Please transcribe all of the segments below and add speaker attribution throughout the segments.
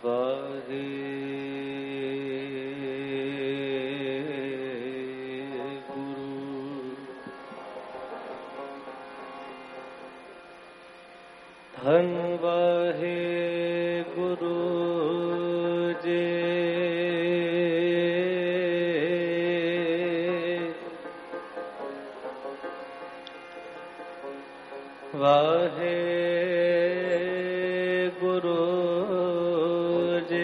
Speaker 1: वाहे धन वाहे गुरु जी वाहे गुरु जी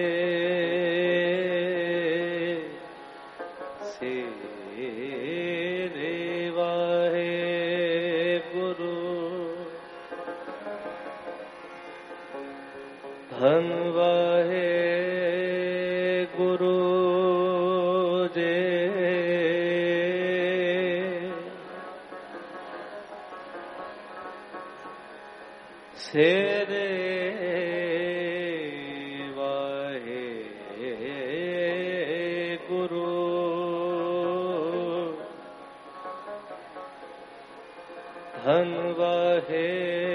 Speaker 1: सेरे वाहे गुरु धन वाहे गुरु जी सेरे वाहे गुरु धन वाहे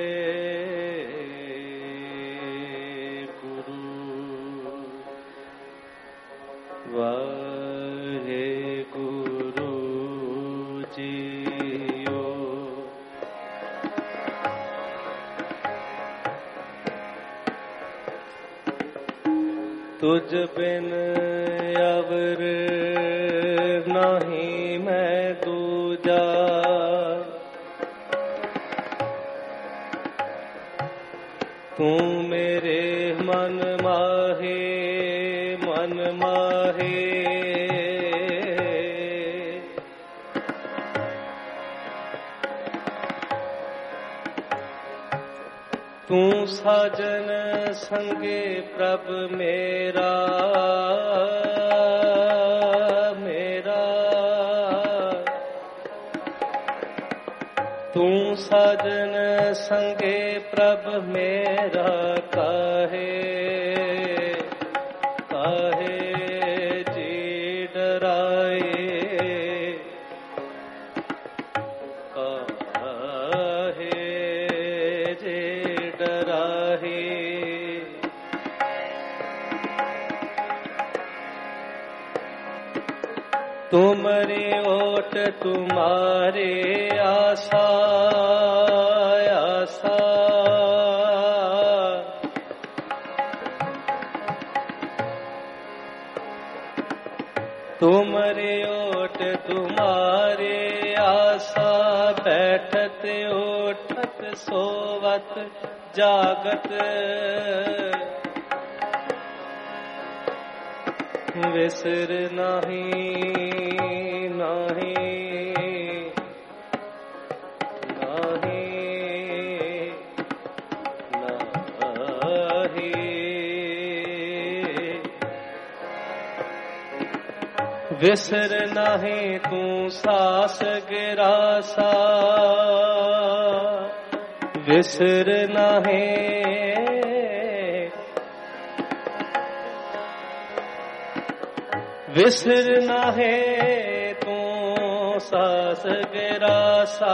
Speaker 1: वाहे गुरु जीओ। तुझ बिन अवर नहीं मैं दूजा तू मेरे मन माहे मन माहे तू साजन संगे प्रभ मेरा मेरा तू साजन संगे प्रभ मेरा काहे काहे जी डराए काहे जी डराए तुमरे ओट तुम्हारे आशा आशा तुमरे ओट तुम्हारे आशा बैठत उठत सोवत जागत विसर नहीं नहीं नहीं नहीं विसर नहीं तू सास गिरासा विसर नहीं विसर ना है तू सास गिरासा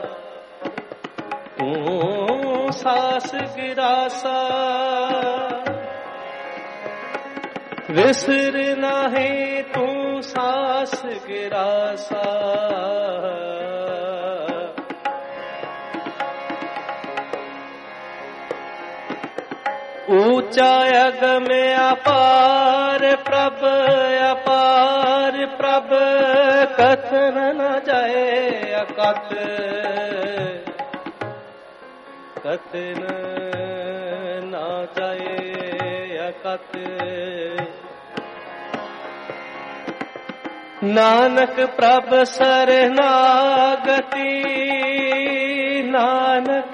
Speaker 1: तू सास गिरासा विसर ना है तू सास गिरासा ऊंचा अगम अपार प्रभ कथन न जाए अकथ कथन न जाए अकथ नानक प्रभ शरणागति नानक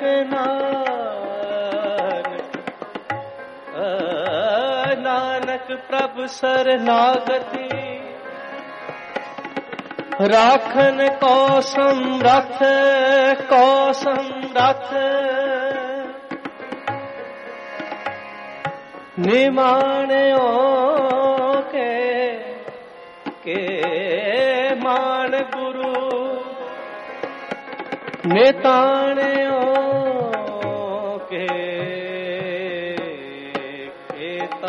Speaker 1: नानक प्रभ शरणागति राखन को समरथ निमाणियों के मान गुरु निताणियों के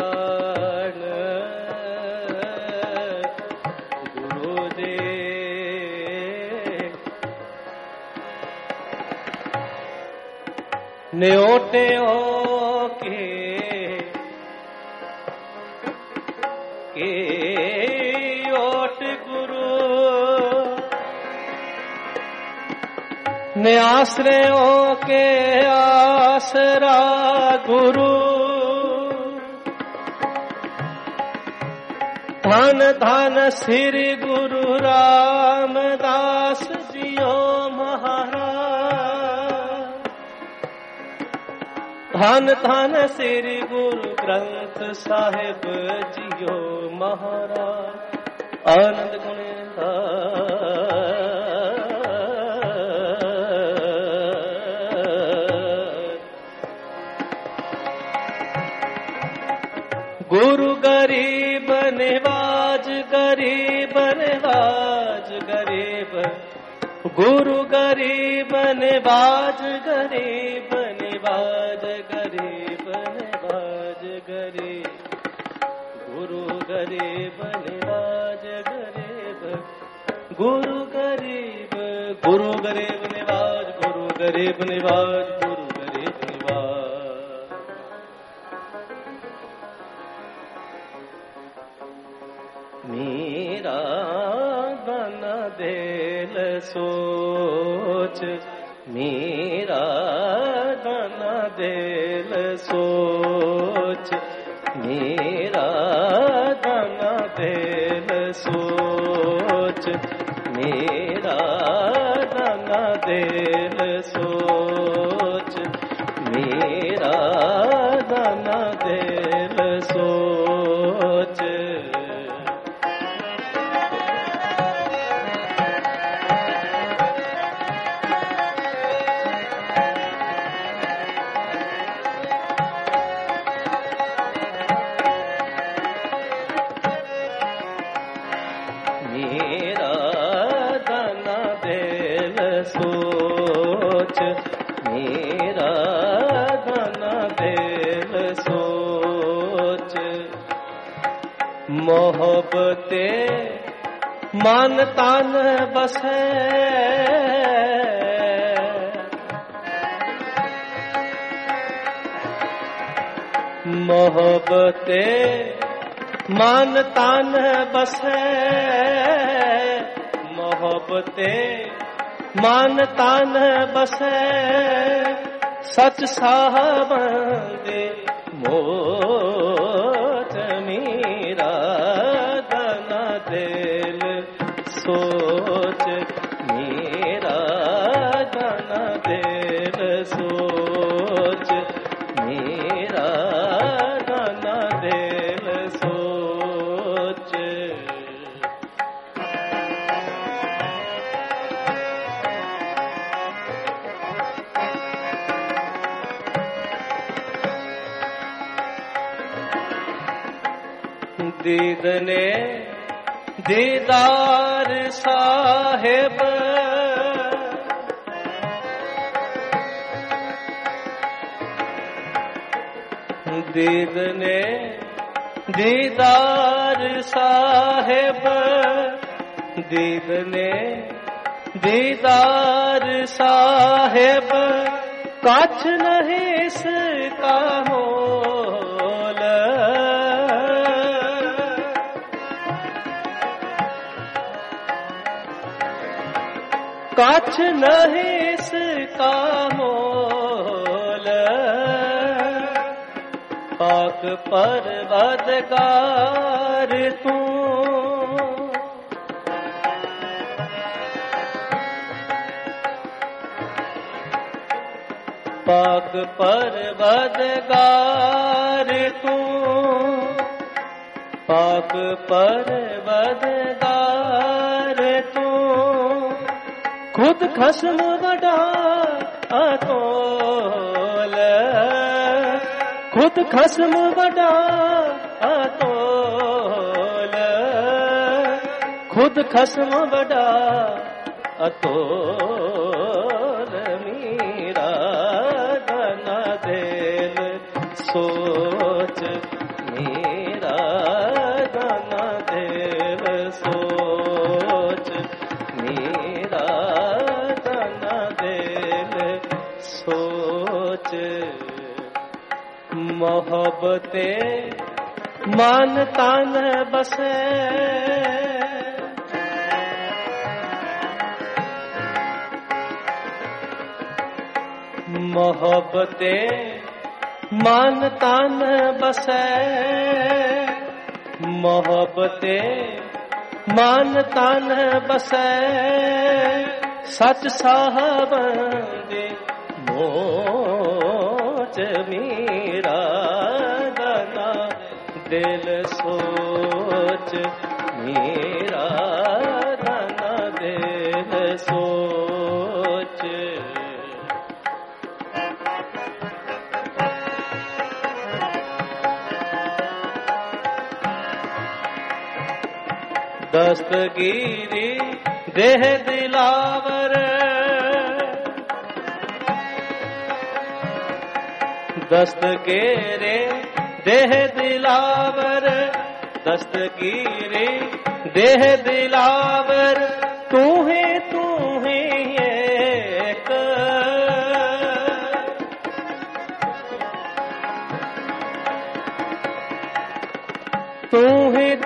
Speaker 1: न्योट्यो के ओट गुरु ने आश्रयों के आसरा गुरु धन धन श्री गुरु रामदास जियो महाराज धन धन श्री गुरु ग्रंथ साहिब जियो महाराज आनंद गुण गुरु गरीब निवाज गरीब निवाज गरीब गुरु गरीब निवाज गरीब निवाज गरीब निवाज गरीब गुरु गरीब निवाज गरीब गुरु गरीब निवाज गुरु गरीब निवाज गुरु गरीब निवाज मेरा बना दिल सोच मेरा बना दिल सोच मेरा बना दिल सोच मेरा बना दिल सोच मेरा बना दिल सोच मेरा दाना दिल सोच मेरा दाना दिल सोच मोहब्बते मन तन बसे मोहब्बते मन तन बसे मोहब्बते मन तन बसे सच साहब दे मोच मेरा दाना दिल सोच मेरा दाना दिल सोच मेरा दाना दिल सोच दीदने दीदार साहिब दीदने दीदार साहिब दीदने दीदार साहिब कछ नहीं इसका मोल कछ नहीं इसका मोल पाक परवदगार तू पाक परवदगार तू पाक परवदगार तू खुद खस्म बड़ा अतोल खुद खस्म बड़ा अतोल खुद खस्म बड़ा अतोल मेरा दाना दिल सोच मेरा दाना दिल सोच मेरा दाना दिल सोच मोहब्बते मान तन बसे, मोहब्बते मान तन बसे, मोहब्बते मान तन बसे, सच साहब दे मोच मीरा दाना दिल सोच, मीरा दाना दिल सोच। दस्तगीरी देह दिलावर, दस्तगीरे देह दिलावर, दस्तगीरे देह दिलावर, तू है एक, तू है एक,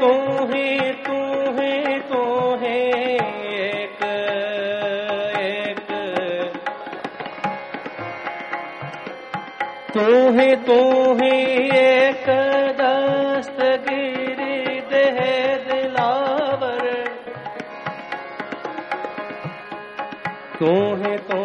Speaker 1: तू है एक, दस्तगीरी देह दिलावर, तू है एक,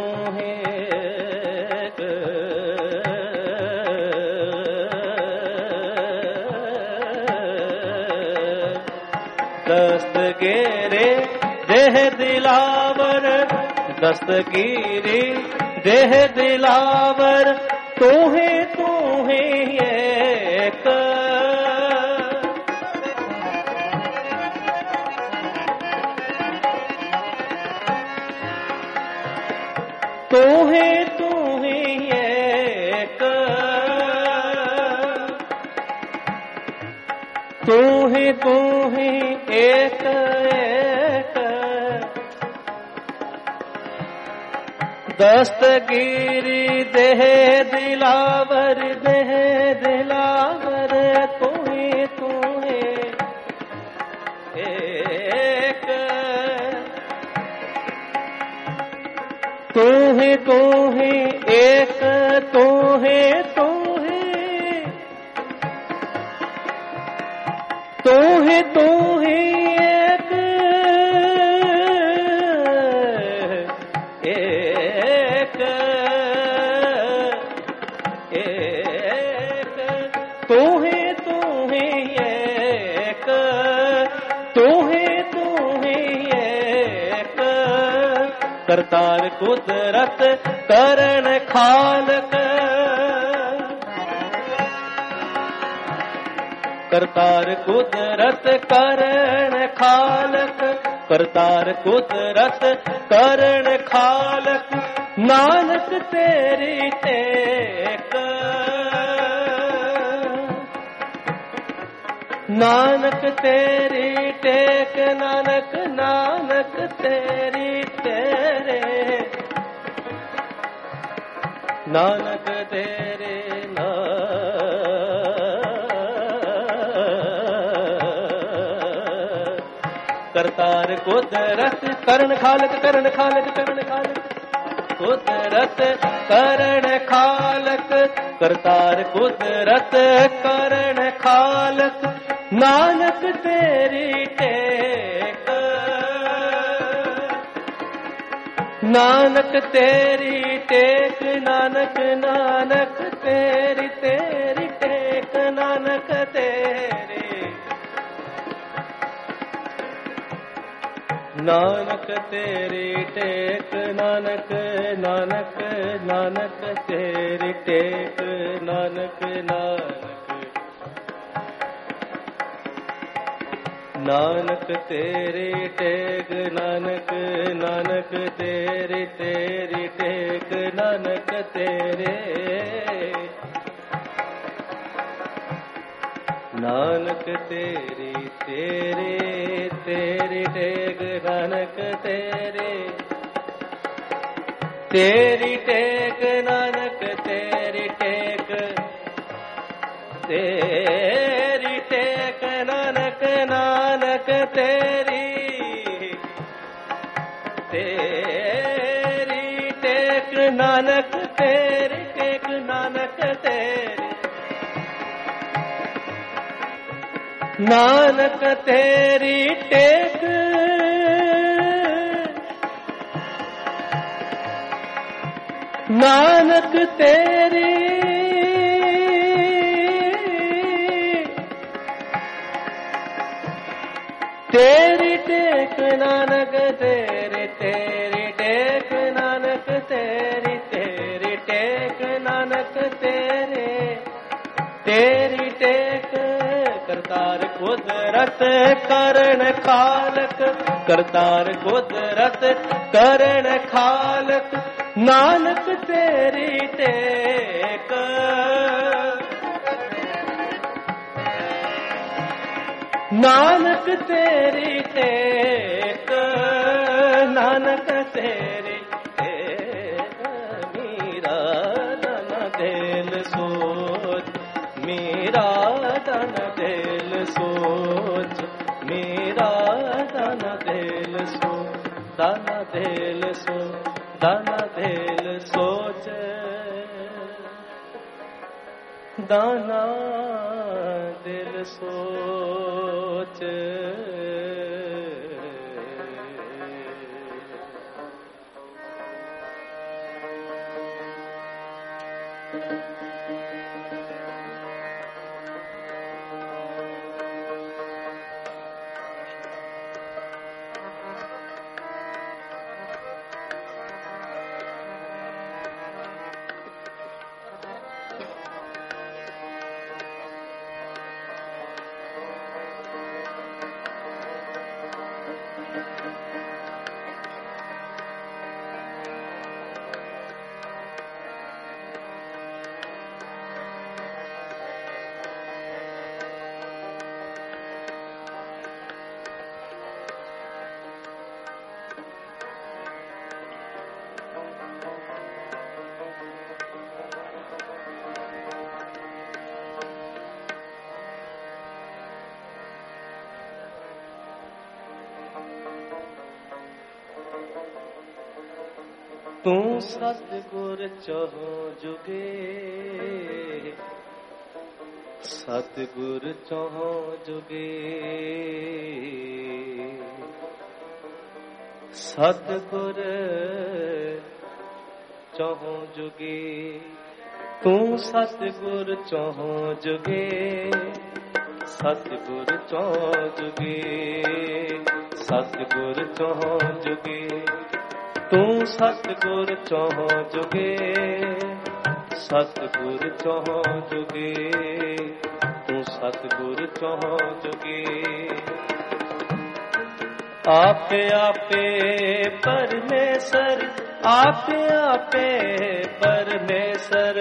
Speaker 1: दस्तगीरे देह दिलावर, दस्तगीरी देह दिलावर, तू है एक, तू है एक, तू है एक, दस्तगीरी देह दिलावर, देह दिलावर, तू है एक, तू है एक, तू है करतार कुदरत करण खालक, करतार कुदरत करण खालक, करतार कुदरत करण खालक, नानक तेरी टेक, नानक तेरी टेक, नानक नानक तेरी तेरे, नानक तेरे करतार कुदरत करण खालक, करण खालक, करण खालक, कुदरत करण खालक, करतार कुदरत करण खालक, नानक तेरी टेक, नानक तेरी टेक, नानक नानक तेरी टेक, नानक तेरी, नानक तेरी टेक, नानक नानक नानक तेरी टेक, नानक नानक, नानक तेरी टेक, नानक नानक तेरी टेक, नानक तेरे, नानक तेरी तेरी टेक, नानक तेरे, तेरी टेक, नानक तेरी टेक, तेरी टेक नानक नानक तेरी टेक नानक तेरी टेक नानक तेरी नानक तेरी टेक नानक तेरी तेरी टेक नानक तेरी तेरी टेक नानक तेरी तेरी टेक नानक तेरे तेरी टेक करतार कुदरत करण खालक करतार कुदरत करण खालक नानक तेरी टेक नानक तेरी टेक नानक तेरी टेक मीरा दन दिल सोच मीरा दन दिल सोच मीरा दन दिल सोच दाना दिल सोच दाना दिल सोच दाना दिल सोच तू सतगुर चहो जुगे सतगुर चहो जुगे सतगुर चहो जुगे तू सतगुर चहो जुगे सतगुर चहो जुगे सतगुर चहो जुगे तू सतगुर चहो जुगे सतगुर चहो जुगे तू सतगुर चहो जुगे आपे आपे परमेश्वर आपे आपे परमेश्वर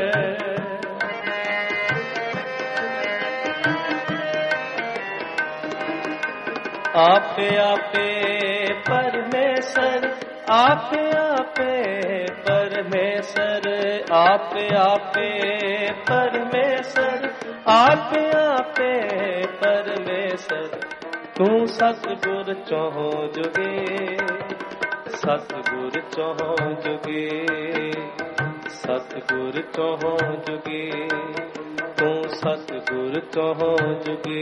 Speaker 1: आपे आपे परमेश्वर आपे आपे परमेश्वर आपे आपे परमेश्वर आपे आपे परमेश्वर तू सतगुर चहो जुगे सतगुर चहो जुगे सतगुर चहो जुगे तू सतगुर चहो जुगे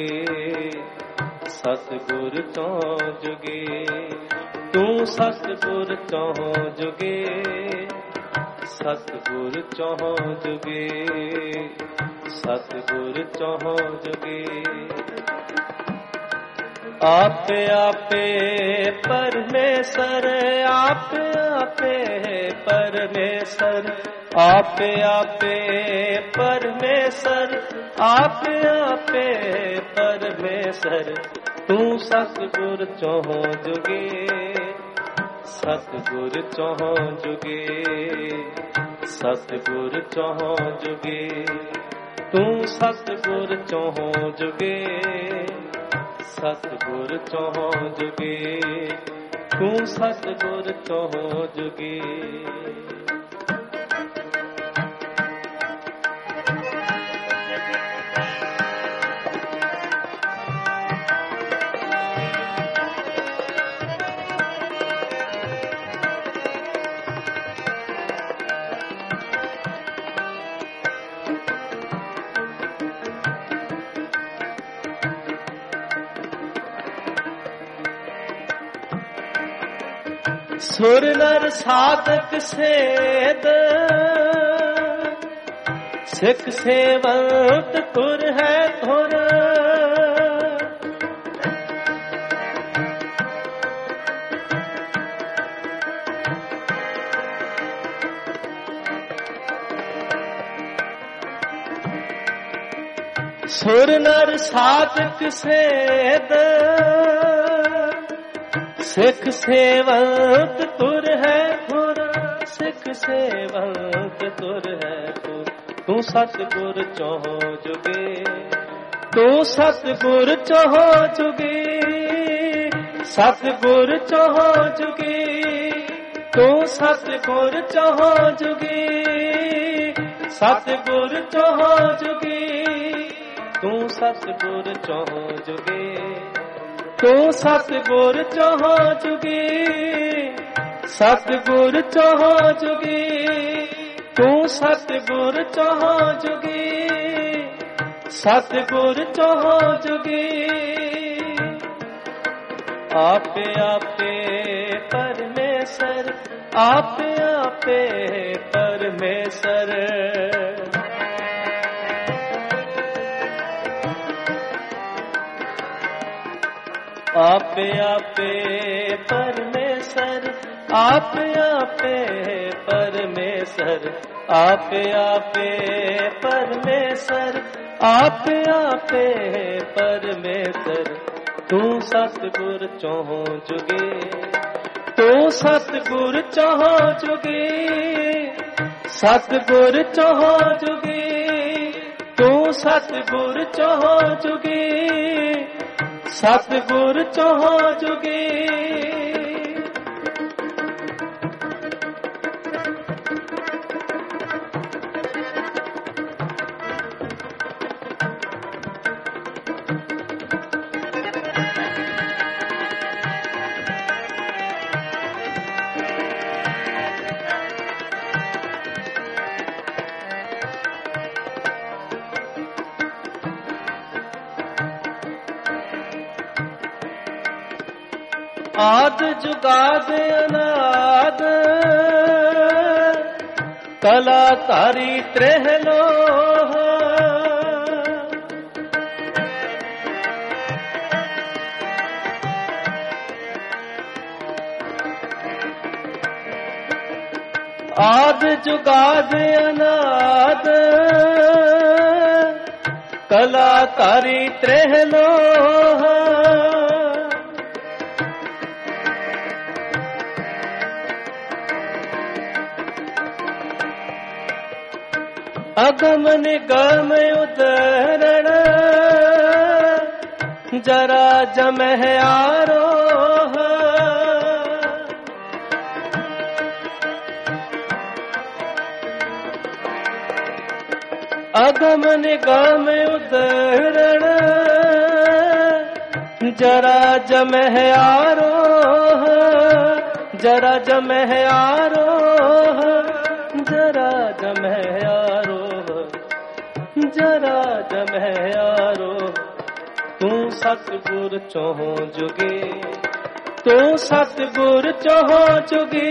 Speaker 1: सतगुर चहो जुगे तू सतगुर चहो जुगे सतगुर चहो जुगे सतगुर चहो जुगे आपे आपे परमेश्वर आपे आपे परमेश्वर आपे आपे परमेश्वर आपे आपे परमेश्वर तू सतगुर चहो जुगे सतगुर चहो जुगे सतगुर चहो जुगे तू सतगुर चहो जुगे सतगुर चहो जुगे तू सतगुर चहो जुगे सुर नर साधक सेद सिख सेवंत तुर है धुर। सुर नर साधक सेद सिख सेवंत तुर है धुर। सिख सेवंत तुर है धुर। तू सतगुर चौहो जुगे, तू सतगुर चौहो जुगे, सतगुर चौहो जुगे, तू सतगुर चौहो जुगे, सतगुर चौहो जुगे, तू सतगुर चौहो जुगे, तू सतगुर चौहो जुगे, सतगुर चौहो जुगे, तू सतगुर चौहो जुगे, सतगुर चौहो जुगे। आपे आपे परमेश्वर, आपे आपे परमेश्वर। आपे आपे परमेश्वर, आपे आपे परमेश्वर, आपे आपे परमेश्वर, आपे आपे परमेश्वर। तू सतगुर चौहो जुगे, तू सतगुर चौहो जुगे, सतगुर चौहो जुगे, तू सतगुर चौहो जुगे, सतगुर चौहो जुगे। आद जुगाद अनाद कलाकारी त्रहलोह। आद जुगाद अनाद कलाकारी त्रहलोह। अगम निगम उदरण जरा जमह आरोह। अगम निगम उदरण जरा जमह आरोह, जरा जमह आरोह, जरा जमह जरा जमह आरोह। तू सतगुर चौहो जुगे, तू सतगुर चौहो जुगे,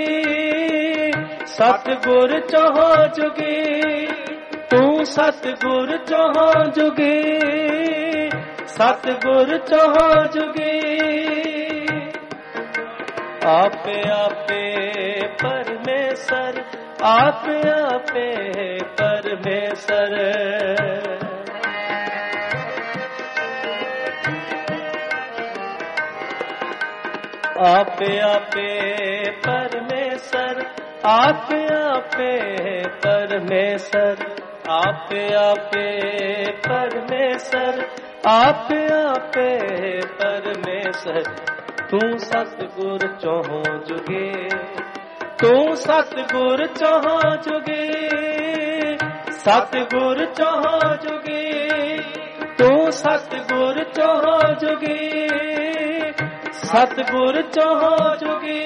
Speaker 1: सतगुर चौहो जुगे, तू सतगुर चौहो जुगे, सतगुर चौहो जुगे। आपे आपे परमेश्वर, आपे आपे परमेश्वर। आपे आपे परमेश्वर, आपे आपे परमेश्वर, आपे आपे परमेश्वर, आपे आपे परमेश्वर। तू सतगुर चौहो जुगे, तू सतगुर चौहो जुगे, सतगुर चौहो जुगे, तू सतगुर चौहो जुगे, सतगुर चौहो जुगे।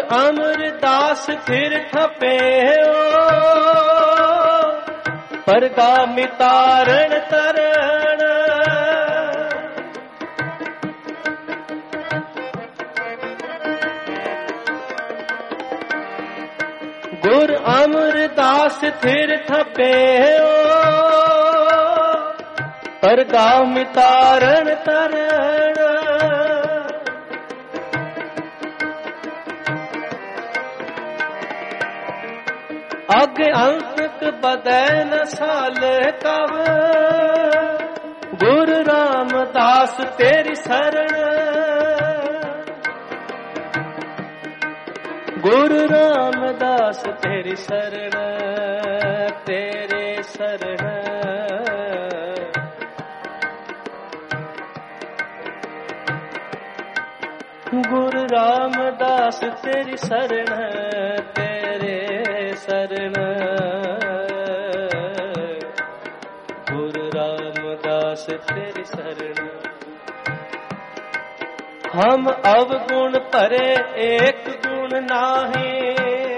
Speaker 1: अमरदास तीर्थ पे परगामी तारण तरण गुर अमरदास तीर्थ पे परगामी तारण तरण अग अंक बदै न साल कव गुरु रामदास तेरी शरण गुरु रामदास तेरी शरण तेरे शरण गुरु रामदास तेरी शरण तेरे शरण गुरु रामदास तेरी शरण हम अवगुण परे एक गुण नाहे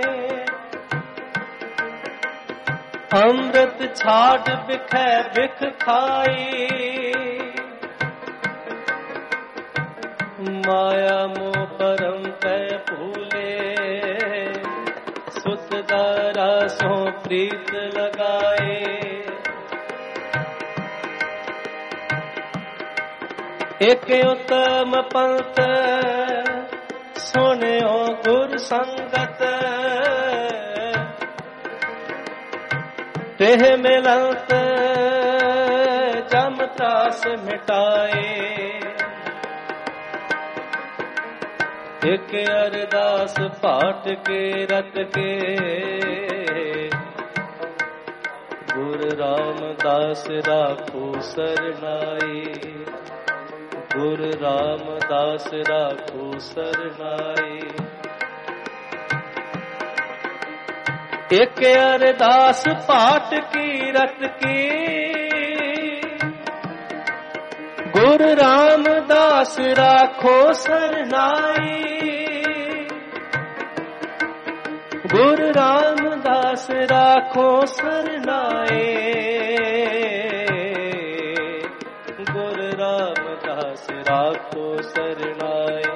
Speaker 1: अमृत छाड़ बिखै बिख खाई माया मोह परम तय भूले सुत दारा सो प्रीत लगाए एक उत्तम पंथ सुनियो गुर संगत तेह मिलत जम त्रास मिटाए एक अरदास पाठ के रट के गुरु रामदास राखो सरनाई गुरु रामदास राखो सरनाई एक अरदास पाठ की रट की गुरु रामदास राखो सरनाई गुरु रामदास राखो सरनाई गुरु रामदास राखो सरनाई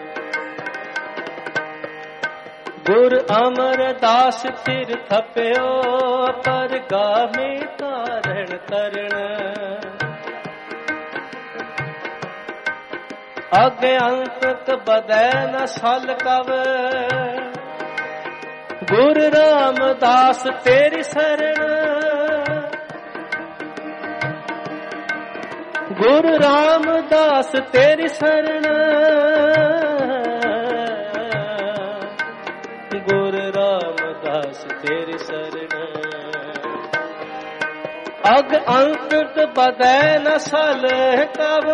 Speaker 1: गुरु अमरदास तीर्थ प्यो परगामी तारण तरण अग अंक बदै न सल कव गुरु रामदास तेरी शरण गुरु रामदास तेरी शरण गुरु रामदास तेरी शरण अग अंक बदै न सल कव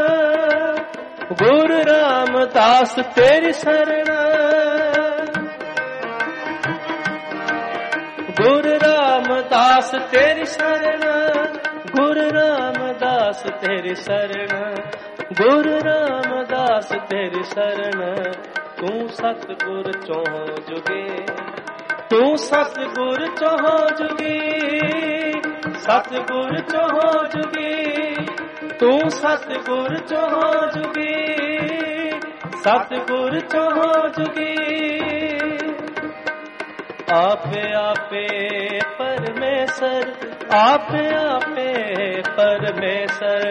Speaker 1: गुरु रामदास तेरी शरण गुरु रामदास तेरी शरण गुरु रामदास तेरी शरण गुरु रामदास तेरी शरण तू सतगुर चौं जुगे तू सतगुर चौं जुगे सतगुर चौं जुगे तू सतगुर चौं जुगे सतगुर चौं जुगे आपे आपे परमेश्वर आपे आपे परमेश्वर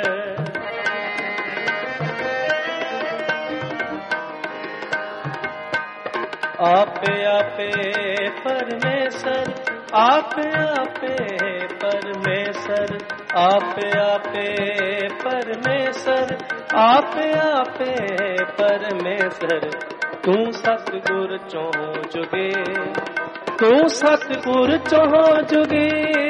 Speaker 1: आपे आपे परमेश्वर आपे आपे परमेश्वर आपे आपे परमेश्वर आपे आपे परमेश्वर तू सतगुर चौं जुगे तू सतगुर चौं जुगे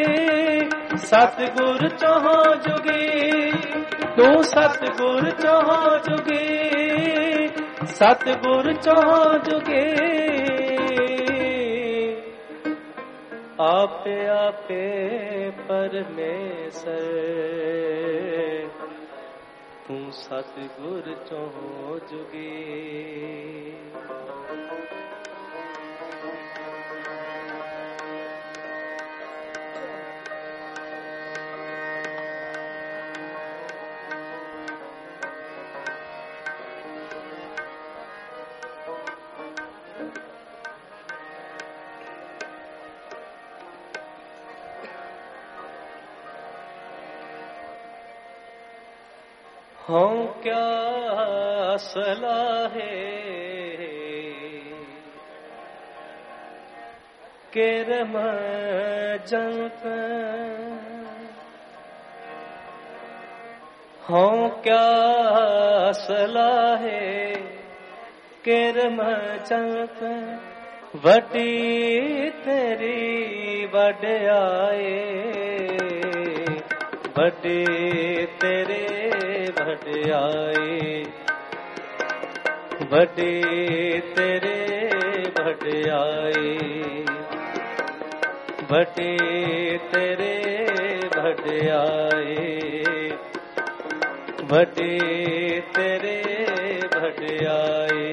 Speaker 1: सतगुर चौं जुगे तू सतगुर चौं जुगे सतगुर चौं जुगे आपे आपे परमेश्वर तू सतगुर चो जुगे। हाँ क्या सलाह केरम जंत। हाँ क्या सलाह केरम जंत। वटी तेरी वड्याए वडे तेरे वड्याए वडे तेरे वड्याए वडे तेरे वड्याए वडे तेरे वड्याए।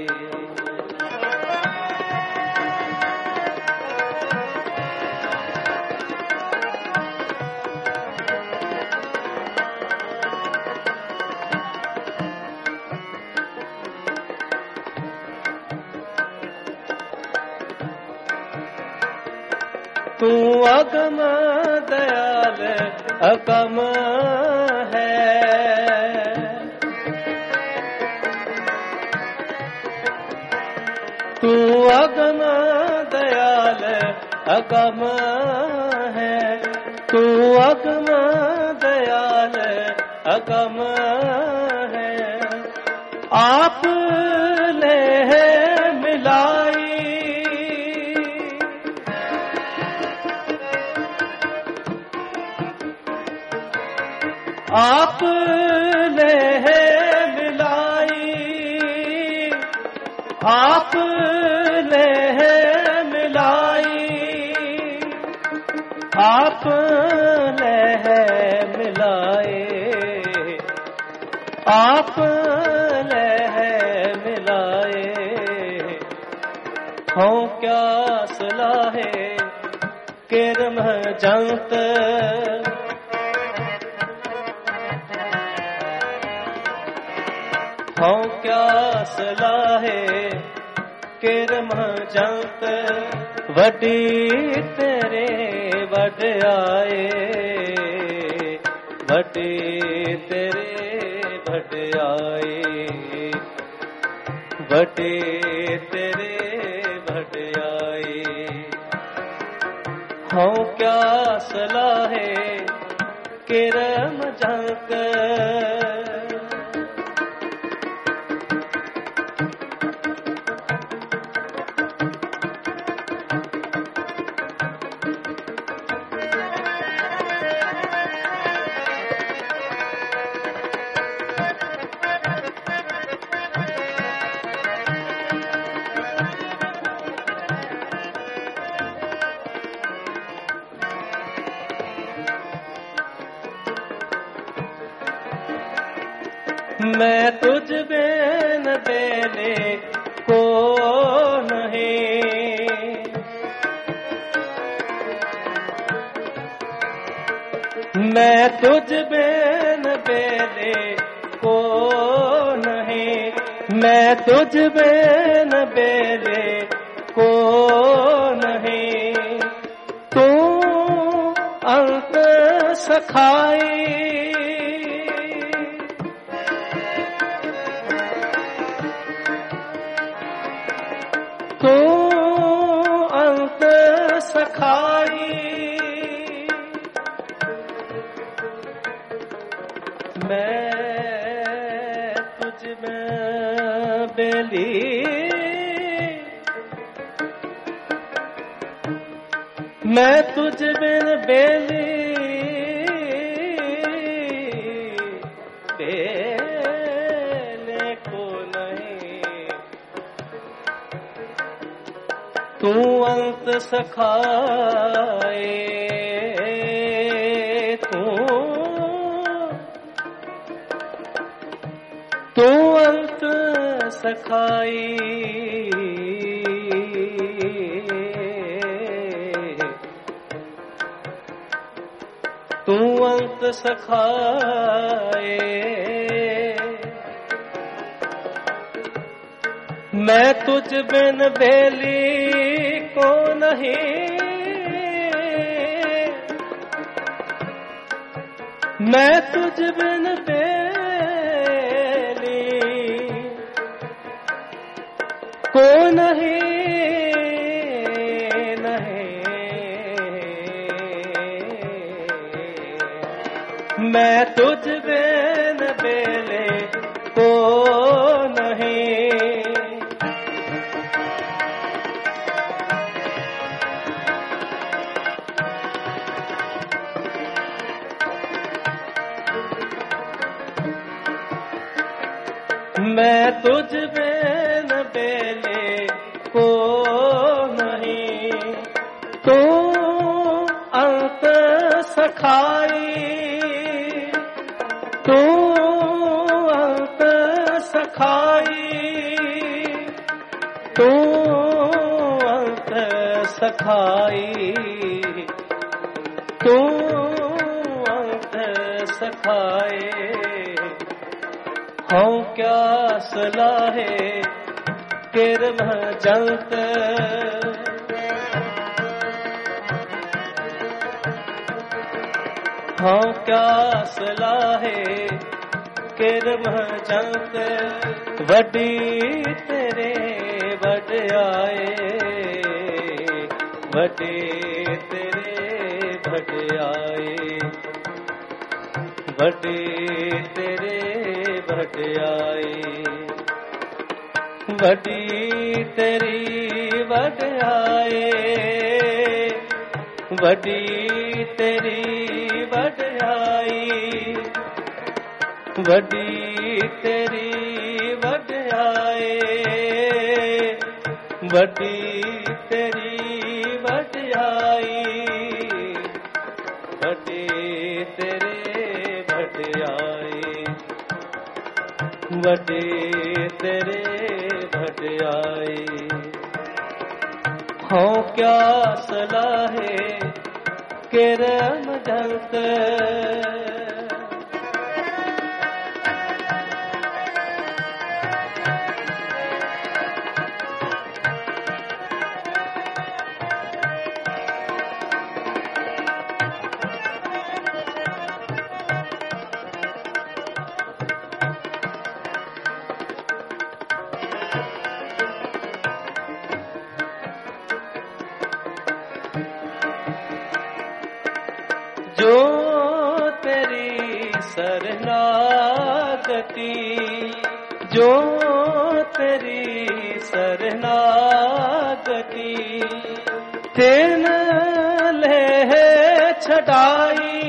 Speaker 1: तू अगम दयाल अगम है। तू अगम दयाल अगम है। तू अगम दयाल अगम है। आप ले मिलाई आप ले मिलाई आप ले मिलाई आप ले मिलाए आप ले मिलाए। हाँ क्या सलाह किरम जंत। हाँ क्या सलाह किरम जंत। वडी तेरे वड्याए वडी तेरे वड्याए वडी तेरे वड्याए। हाँ क्या सलाह किरम जंत। मैं तुझ बिन बेले को नहीं। मैं तुझ बिन बेले को नहीं। मैं तुझ बिन बेले को नहीं। तू अंत सखाई तू अंत सखाई। मैं तुझ में बेली मैं तुझ बिन बेली बेले को नहीं। तू अंत सखाए सखाई तू अंत सखाए मैं तुझ बिन बेली को नहीं मैं तुझ बिन बेली को नहीं मैं तुझ बिन बेले को नहीं मैं तुझ बिन बेले को नहीं तू अंत सखाई तू अंत सखाई तू अंत सखाई तू अंत सखाए हूँ क्या सलाहे किरम जंत हूँ क्या सलाहे किरम जंत वड्डी तेरे वड्याए वड्डी तेरे वड्याए वड्डी तेरे वड्याई वड्डी तेरी वड्याई वड्डी तेरी वड्याई वड्डी तेरी वड्याई वड्डी तेरी वड्याई वड्डी तेरे वड्याई वड्डी तेरे वड्याई हों क्या सलाहे किरम जंत जो तेरी शरणागति जो तेरी शरणागति तेन ले छड़ाई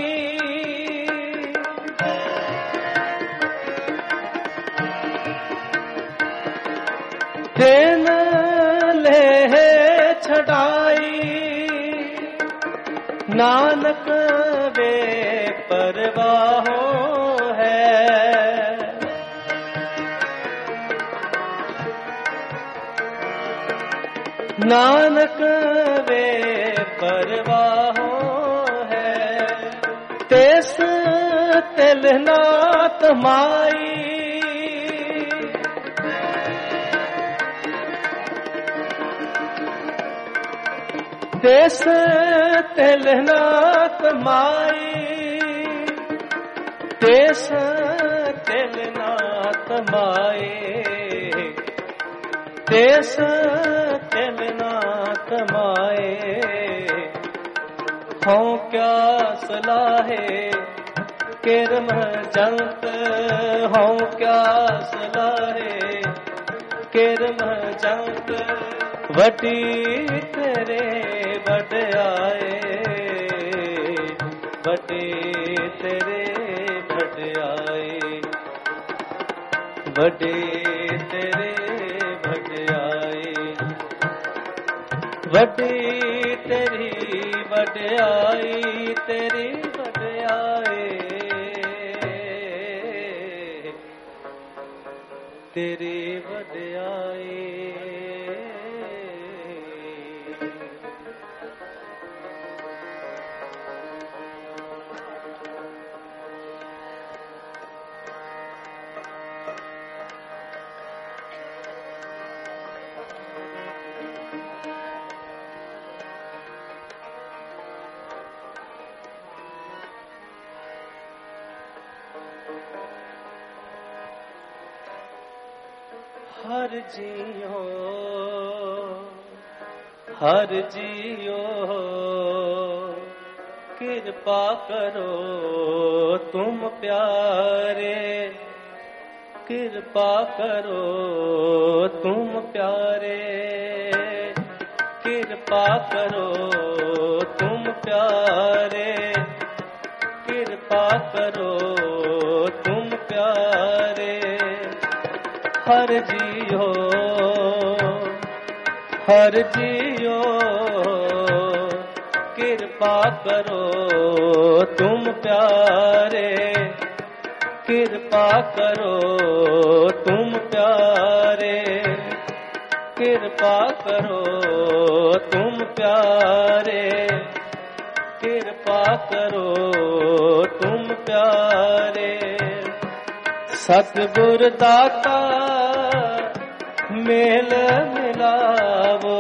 Speaker 1: तेन ले छड़ाई नानक वे परवाहो है नानक वे परवाहो है तेस तिलनाथ माई देश तिलनाथ माई देश तिलनाथ माई देश तिलनाथ माए हों क्या सलाहे किरम जंत हों क्या सलाहे किरम जंत वड्डी तेरे वड्याए वड्डी तेरे वड्याए वड्डी तेरे वड्याए वड्डी तेरी वड्याई तेरी वड्याई तेरी वड्याई। हर जियो हर जियो कृपा करो तुम प्यारे, कृपा करो तुम प्यारे, कृपा करो तुम प्यारे, कृपा करो तुम प्यारे। हर जियो हर जियो कृपा करो तुम प्यारे, कृपा करो तुम प्यारे, कृपा करो तुम प्यारे, कृपा करो तुम प्यारे। सतगुर दाता मेल मिलावो,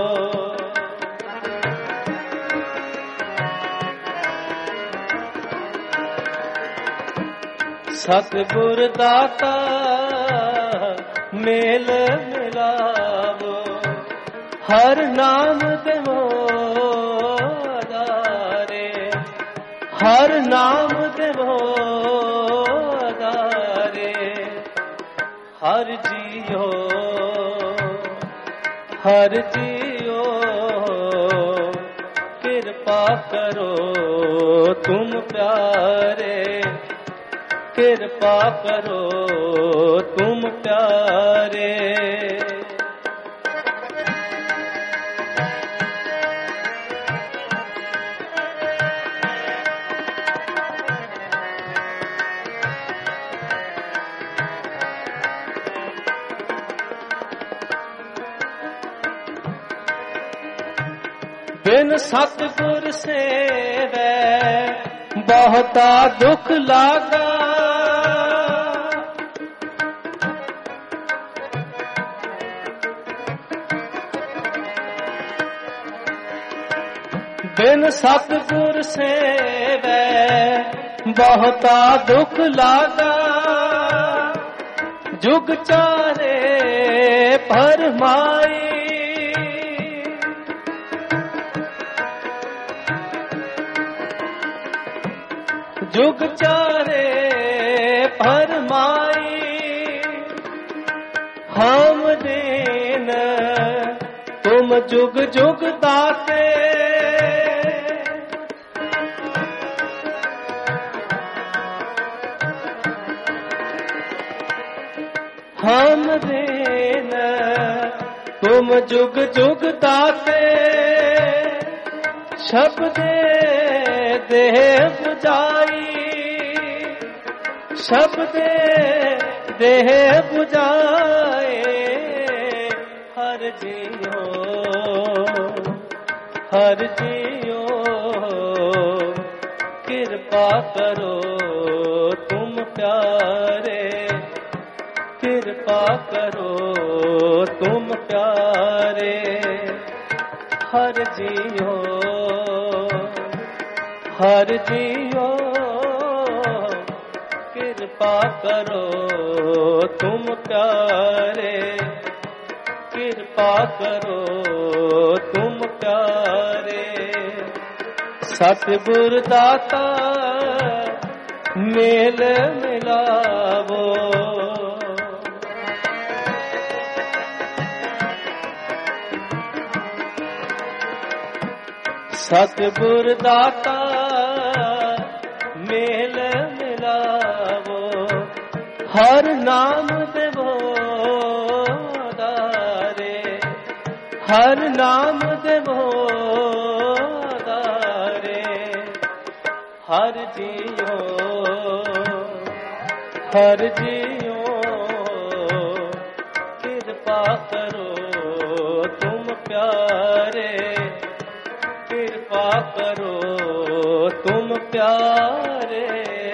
Speaker 1: सतगुर दाता मेल मिलावो। हर नाम देवो आधारे, हर नाम देवो आधारे। हर जियो हर जियो कृपा करो तुम प्यारे, कृपा करो तुम प्यारे। बिन सतगुर सेवै बहुता दुख लागा, बिन सतगुर सेवै बहुता दुख लागा। जुग चारे फरमाई, जुग चारे फरमाई। हम दीन तुम जुग जुग दाते, हम दीन तुम जुग जुग दाते। शब्द देह बुझाई, शब्द देह बुझाए। हर जियो हर जियो कृपा करो तुम प्यारे, कृपा करो तुम प्यारे। हर जियो हर जियो कृपा करो तुम प्यारे, कृपा करो तुम प्यारे। सतगुर दाता मेल मिलावो, सतगुर दाता मेल मिलावो। हर नाम देवो आधारे, हर नाम देवो आधारे। हर जियो प्यारे।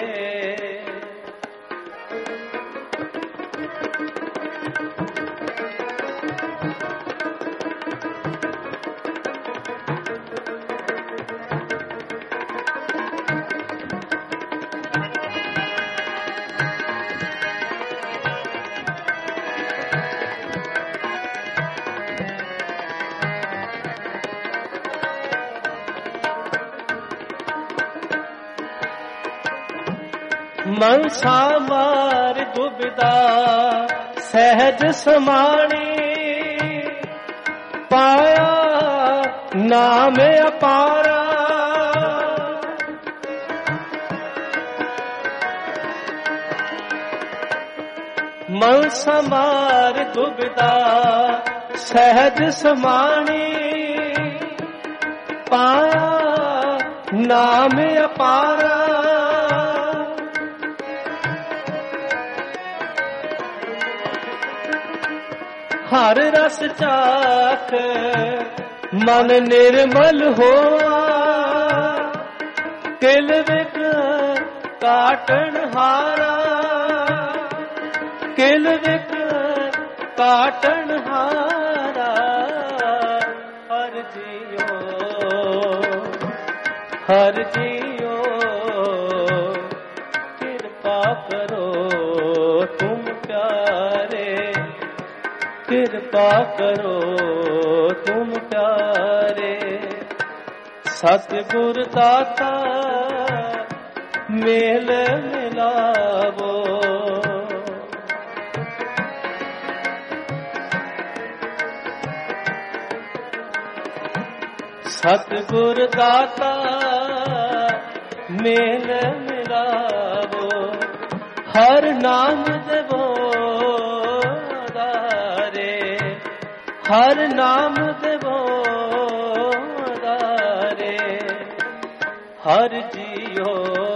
Speaker 1: मनसा मार दुबिदा सहज समाणी, पाया नाम अपारा। मनसा मार दुबिदा सहज समाणी, पाया नाम अपारा। हर रस चाख मन निर्मल होआ, किल विक काटन हारा। किल विक काटन हारा। हर जियो हर जियो कृपा करो तुम प्यारे। कृपा करो तुम प्यारे। सतगुर दाता मेल मिलावो। सतगुर दाता मेल मिलावो। हर नाम देवो हर नाम देवो दारे। हर जियो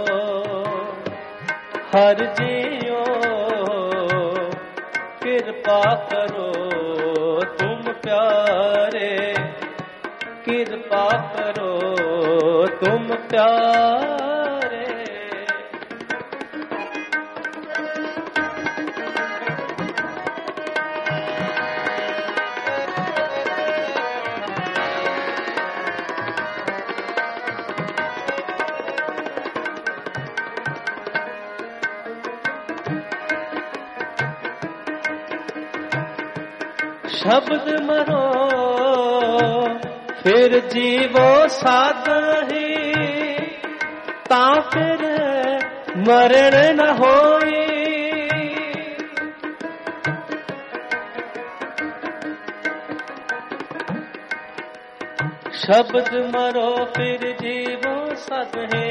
Speaker 1: कृपा करो तुम प्यारे। कृपा करो तुम प्यारे। शब्द मरो फिर जीवो साधही, ता फिर मरण न होई। शब्द मरो फिर जीवो साधहे,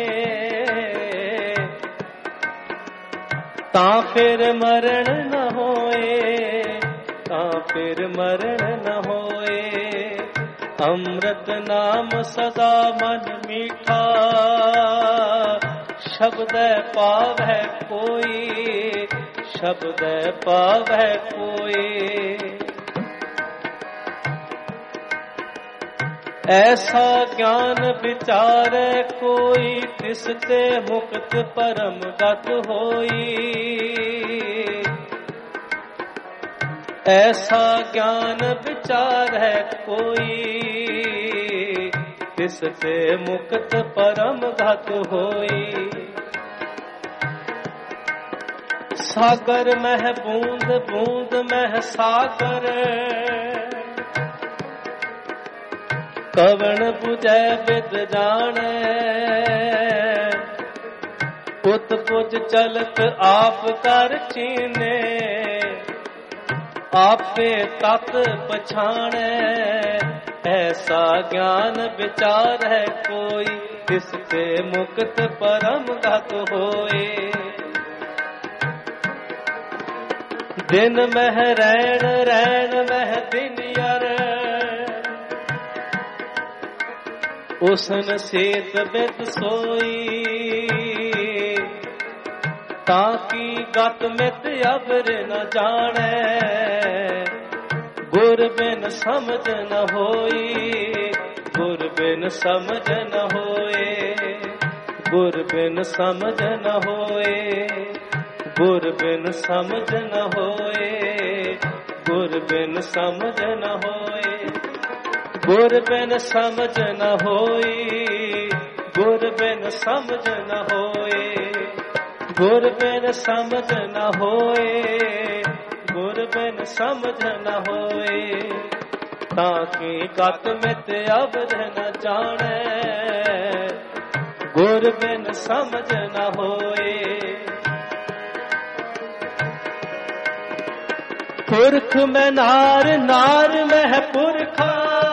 Speaker 1: ता फिर मरण न होए। ता फिर मरण न होए। अमृत नाम सदा मन मीठा, शब्द पावै कोई। शब्द पावै कोई। ऐसा ज्ञान विचारे कोई, तिसते मुक्त परम गत होई। ऐसा ज्ञान विचार है कोई, तिसते मुक्त परम गत होई। सागर मह बूंद बूंद मह सागर, कवण बुझै विद जाने। पुत पुज चलत आप कर चीने, आपे तत पछाणे। ऐसा ज्ञान विचार है कोई, तिसते मुक्त परम गत होए। दिन मह रैन रैन मह दिन यर, उसन सेत बित सोई। ताकि गत मित अबर न जाने, गुर बिन समझ न होई। गुर बिन समझ न होए। गुर बिन समझ न होए, गुर बिन समझ न होए, गुर बिन समझ न होए, गुर बिन समझ न होई, गुर बिन समझ न होए, गुर बिन समझ न होए, गुर बिन समझ न होए, ताकि गत मित अवध न जाने, गुर बिन समझ न होए। पुरख में नार, नार में पुरखा,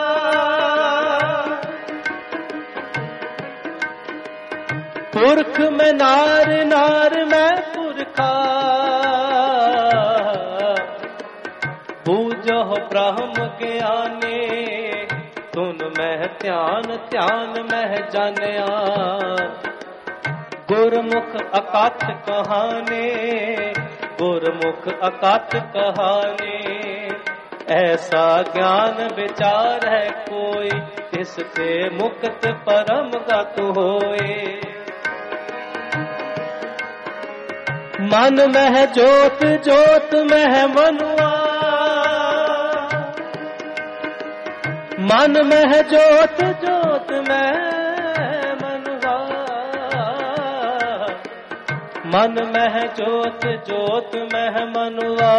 Speaker 1: पुरख में नार, नार में पुरखा, बूझो ब्रह्म ज्ञानी, तुन में ध्यान, ध्यान में जानिया, गुरमुख अकाथ कहानी, गुरमुख अकाथ कहानी, ऐसा ज्ञान विचार है कोई, इससे मुक्त परम गत होए। मन में ज्योत, ज्योत में मनुआ, मन में ज्योत, ज्योत में मनुआ, मन में ज्योत, ज्योत में मनुआ,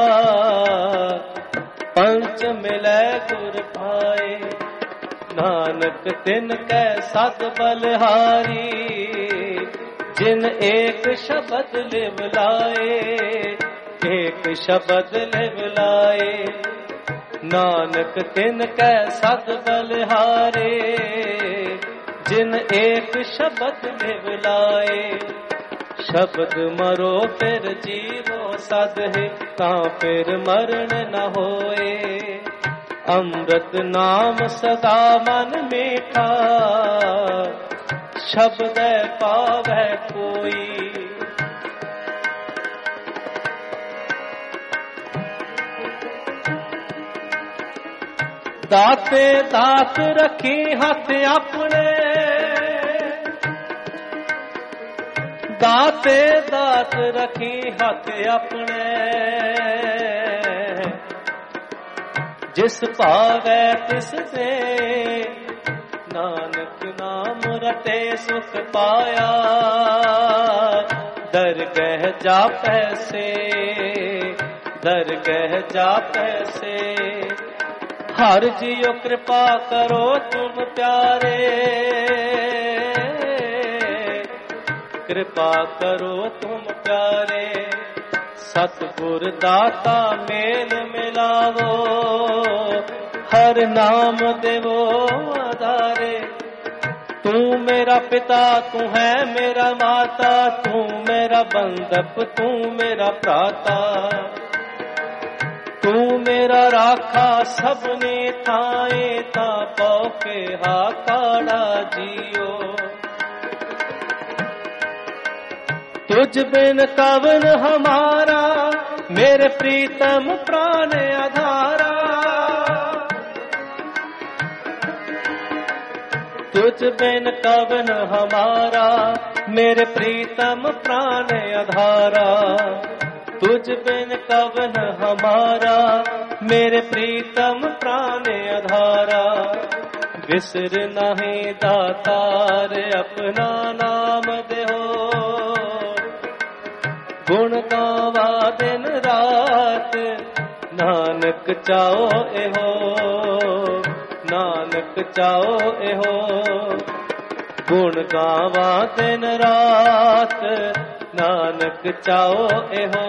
Speaker 1: पंच मिलै गुर पाए, नानक तिन कै सत बलिहारी, जिन एक शब्द लिव लाए, एक शब्द लिव लाए, नानक तिन कै सत बलिहारे, जिन एक शब्द लिव लाए, शब्द मरो फिर जीवो सद है, तां फिर मरण न होए, अमृत नाम सदा मन मीठा, शब्द पावै कोई। दाते दात रखी हाथ अपने, दाते दात रखी हाथ अपने, जिस पावै तिस दे, नानक नाम रटे सुख पाया, दरगह जापै से, दरगह जापै से, हर जियो कृपा करो तुम प्यारे, कृपा करो तुम प्यारे, सतगुर दाता मेल मिलावो, हर नाम देवो आधारे, तू मेरा पिता तू है मेरा माता, तू मेरा बंधप तू मेरा भ्राता, तू मेरा राखा सबने थाए, ता पौके हाकाड़ा जियो, तुझ बिन कवन हमारा, मेरे प्रीतम प्राण आधारा, तुझ बिन कवन हमारा, मेरे प्रीतम प्राण आधारा, तुझ बिन कवन हमारा, मेरे प्रीतम प्राण आधारा, बिसर नहीं दातार अपना नाम देहो, गुण गावा दिन रात, नानक चाओ एहो, नानक चाओ एहो, गुण गावा दिन रात, नानक चाओ एहो,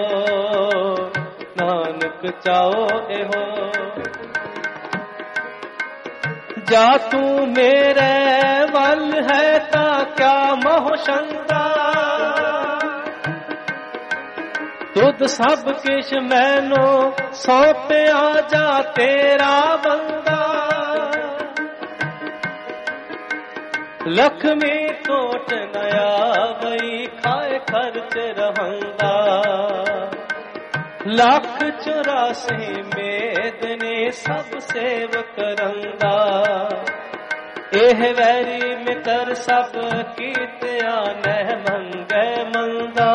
Speaker 1: नानक चाओ एहो। जा तू मेरे वल है ता क्या मोह शंका, तुद सब किश मैनो सौंपया जा तेरा बंदा, लक्ष्मी कोट नया वही खाए खर्च रहंदा, लाख 84 मेदने सब सेव करंदा, एह वैरी मित्र सब कीतिया नह मंगे मंदा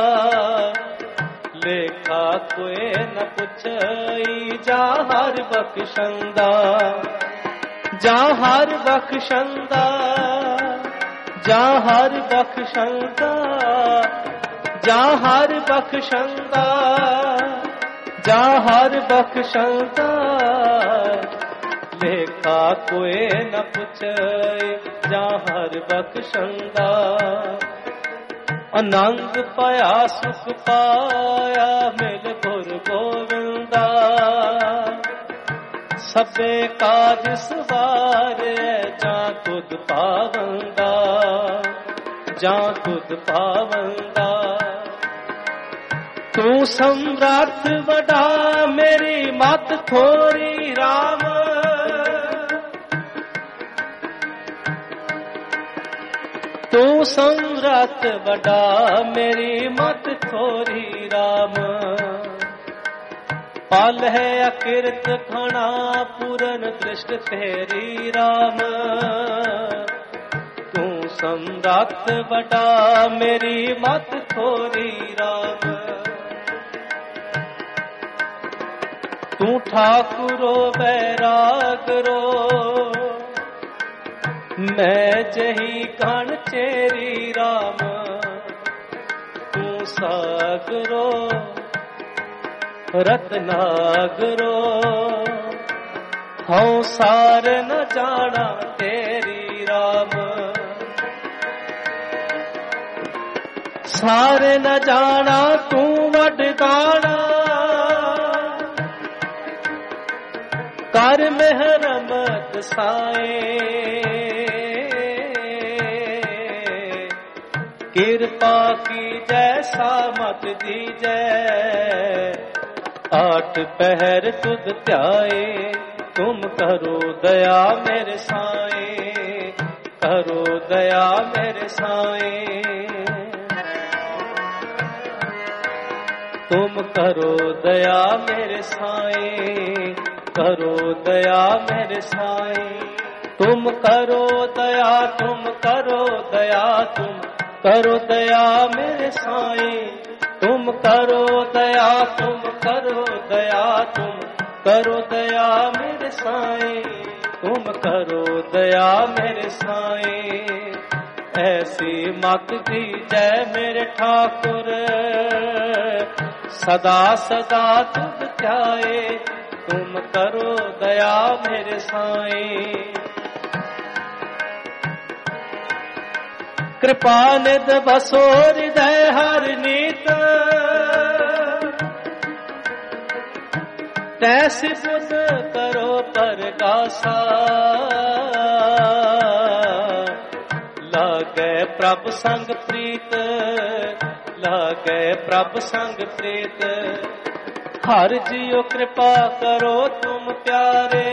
Speaker 1: लेखा कोई न पुछई जा हर बख्शंदा जा हर बख्शंदा जा हर बख्शंदा जा हर बख्शंदा जा हर बख्शंदा लेखा कोई न पुछे जा हर बख्शंदा आनंद पाया सुख पाया मिल गुर गोविंदा सबे काज सवारे जा तुद पावंदा जा तुद पावंदा तू सम्राट वडा मेरी मत थोरी राम तू सम्राट वडा मेरी मत थोरी राम पाल है अकृत घना पूरन दृष्ट तेरी राम तू सम्राट वडा मेरी मत थोरी राम तू ठाकुरो बैरागरो मैं जही घन चेरी राम तू सागरो रत्नागरो हूँ सार न जाना तेरी राम सार न जाना तू वडगाना कर मेहरमत साए कृपा की जैसा मत दीजै आठ पहर तुद त्याए तुम करो दया मेरे साए करो दया मेरे साए तुम करो दया मेरे साए करो दया मेरे साए तुम करो दया तुम करो दया तुम करो दया मेरे साए तुम करो दया तुम करो दया तुम करो दया मेरे साए तुम करो दया मेरे साए ऐसी मत दी जय मेरे ठाकुर सदा सदा तुझ ध्याए तुम करो दया मेरे साए कृपा निध बसो हृदय हर नीत तैसी बुध करो परगासा लागे प्रभ संग प्रीत लागे प्रभ संग प्रीत हर जियो कृपा करो तुम प्यारे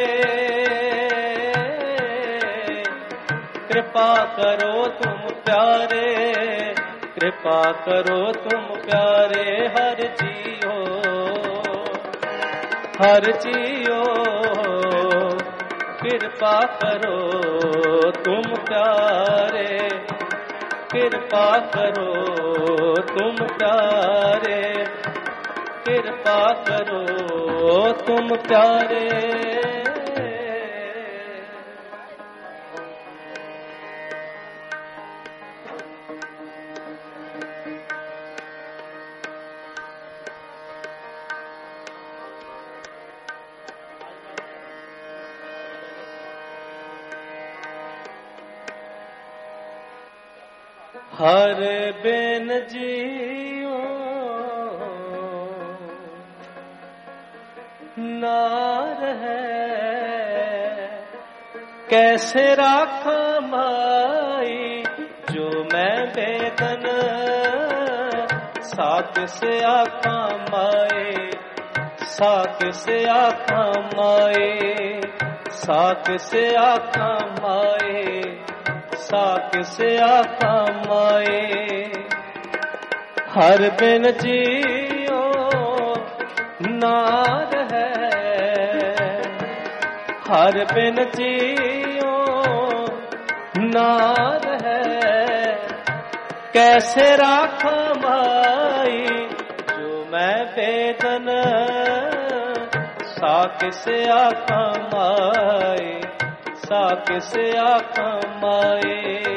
Speaker 1: कृपा करो तुम प्यारे कृपा करो तुम प्यारे हर जियो कृपा करो तुम प्यारे कृपा करो तुम प्यारे कृपा करो तुम प्यारे हर बिन जियो नार है कैसे राखा माई जो मैं बेदन साथ से आखा माए साथ से आखा माए साथ से आखा माए साक से आखा माए हर बिन जियो नार है हर बिन जियो नार है। कैसे राखा माई जो मैं वेदन, साकिस आखा माई, साकिस आखा माई।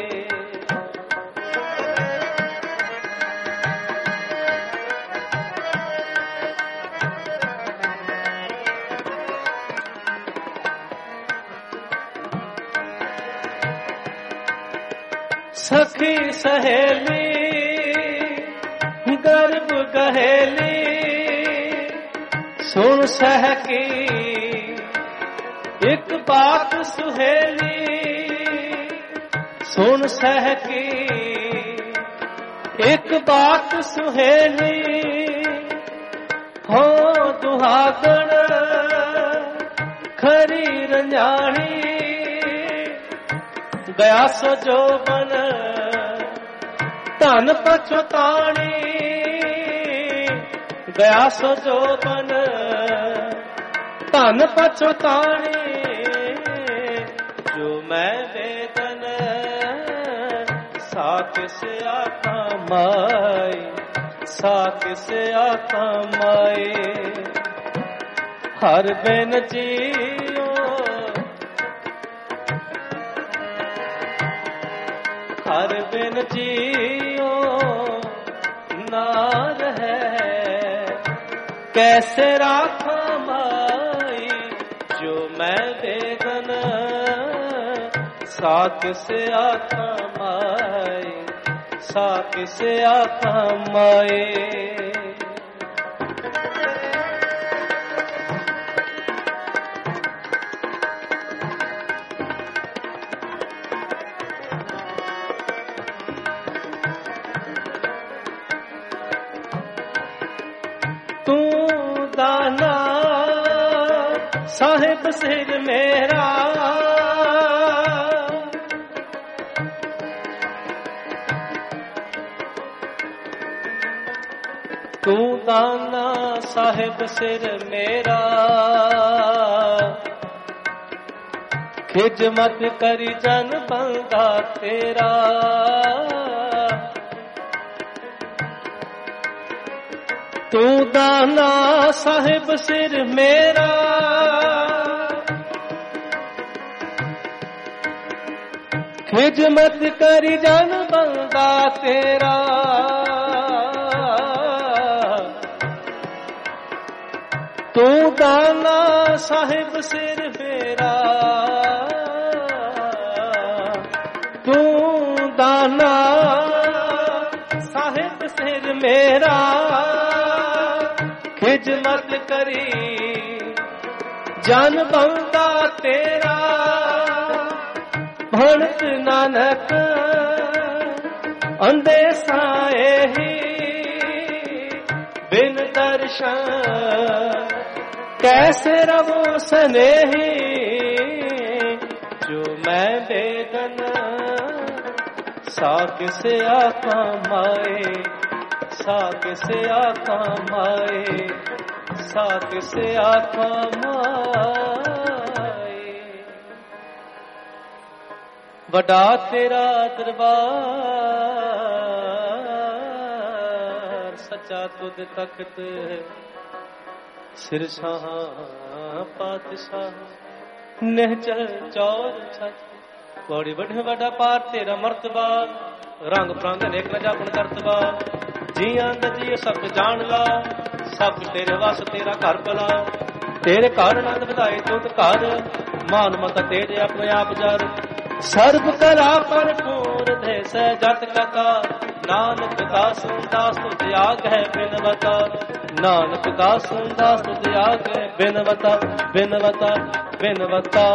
Speaker 1: सखी सहेली गर्भ गहेली, सुन सहकी एक बात सुहेली, सुन सहकी एक बात सुहेली। हो दुहागण खरी रंजानी, गया सो जोबन धन पछतानी, गया सो जोबन धन पछतानी। जो मैं वेदन साकिस आखा माई, साकिस आखा माई। हर बिन जियो हर बिन जियो नार है। कैसे राखा माई जो मैं वेदन, साकिस आखा माई, साकिस आखा माई। तू दाना साहिब सिर मेरा, तू दाना साहिब सिर मेरा। खिज मत करी जन बंदा तेरा, तू दाना साहिब सिर मेरा। खिज मत करी जन बंदा तेरा, तू दाना साहिब सिर मेरा। तू दाना साहिब सिर मेरा। खिज मत करी जन बंदा तेरा। भणत नानक अंधे साए ही, बिन दर्शन कैसे रवो स्नेही। जो मैं वेदन साकिस आखा माए, साकिस आखा माए, साकिस आखा माए। वडा तेरा दरबार, सच्चा तुद तख्त सिरशाह पातशाह। निहचल चौर छत बड़ी बढ़ वडा पार तेरा मर्तबा। रंग प्रंग नेक रजापन करतबा। जियां जियो सब जान ला, सब तेरे वास तेरा घर भला। तेरे घर आनंद ਵਧਾਏ तुद घर, मान मत तेरे अपने आप जर। सर्व कला भरपूर दे जत कथा, नानक दास दास त्याग है बिनवता। नानक दास दास त्याग है बिनवता, बिनवता बिनवता।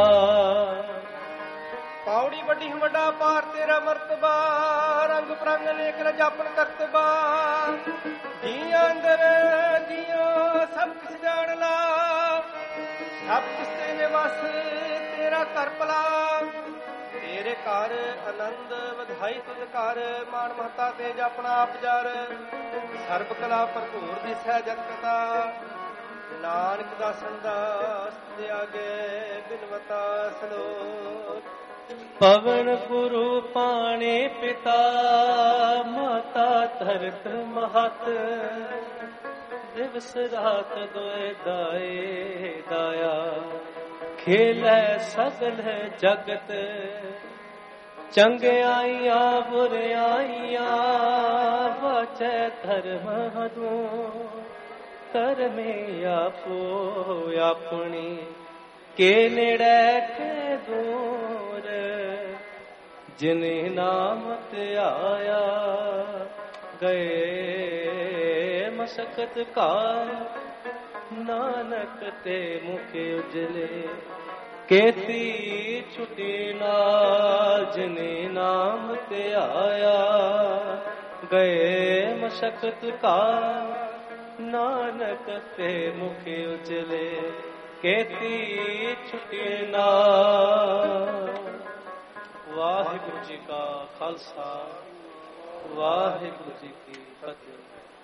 Speaker 2: पावड़ी वड्डी वड्डा पार तेरा मर्तबा। रंग प्रंग नेक रजापन करतबा। जिया अंदर जियो सब किस जान ला, सब किस तेरे वस तेरा कर भला। तेरे घर आनंद ਵਧਾਈ तुद घर, मान महता तेज अपना आप जर। सर्ब कला भरपूर दिसै जत कथा, नानक दासन दास त्यागे बिनवता। सलोक
Speaker 1: ਪਵਨ ਗੁਰੂ ਪਾਣੇ ਪਿਤਾ ਮਾਤਾ ਧਰਤ ਮਹਤ ਦਿਵਸ ਰਾਤ ਦੋਇ ਦਾਏ ਦਾਇਆ ਖੇਲੈ ਸਗਲ ਜਗਤ ਚੰਗਿਆਈਆਂ ਬੁਰਿਆਈਆਂ ਵਾਚੈ ਧਰਮ ਹਦੂ ਧਰਮੇ ਆਪੋ ਆਪਣੀ ਕੇ ਨੇੜੇ ਕੇ ਦੂਰ ਜਿਨੇ ਨਾਮ ਧਿਆਇਆ ਗਏ ਮਸਕਤ ਕਾ ਨਾਨਕ ਤੇ ਮੁਖ ਉਜਲੇ ਕੇਤੀ ਛੁਟੀ ਨਾਲ ਜਿਨੇ ਨਾਮ ਧਿਆਇਆ ਗਏ ਮਸਕਤ ਕਾ ਨਾਨਕ ਤੇ ਮੁਖ ਉਜਲੇ ਕੇਤੀ ਛੁਟੀ ਨਾਲ। ਵਾਹਿਗੁਰੂ ਜੀ ਕਾ ਖਾਲਸਾ ਵਾਹਿਗੁਰੂ ਜੀ ਕੀ ਫਤਿਹ।